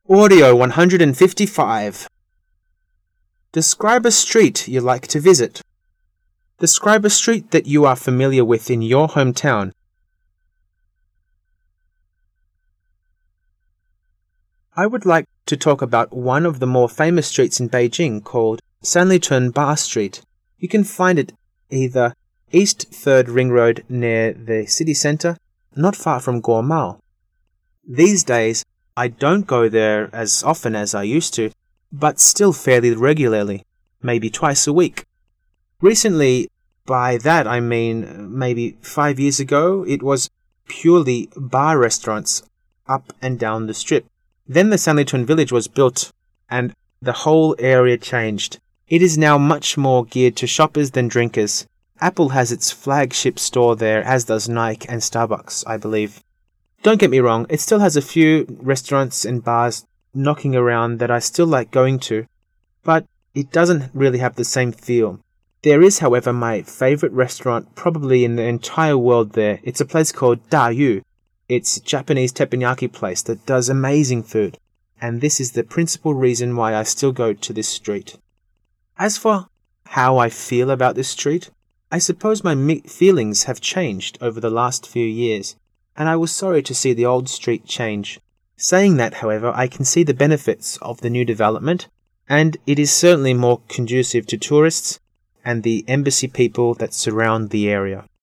Audio 155. Describe a street you like to visit. Describe a street that you are familiar with in your hometown. I would like to talk about one of the more famous streets in Beijing called Sanlitun Ba Street. You can find it either East 3rd Ring Road near the city centre, not far from Guomao. These days, I don't go there as often as I used to, but still fairly regularly, maybe twice a week. Recently, by that I mean maybe 5 years ago, it was purely bar restaurants up and down the strip. Then the Sanlitun village was built and the whole area changed. It is now much more geared to shoppers than drinkers. Apple has its flagship store there, as does Nike and Starbucks, I believe. Don't get me wrong, it still has a few restaurants and bars knocking around that I still like going to, but it doesn't really have the same feel. There is, however, my favorite restaurant probably in the entire world there. It's a place called Da Yu. It's a Japanese teppanyaki place that does amazing food, and this is the principal reason why I still go to this street. As for how I feel about this street, I suppose my feelings have changed over the last few years, and I was sorry to see the old street change. Saying that, however, I can see the benefits of the new development, and it is certainly more conducive to tourists and the embassy people that surround the area.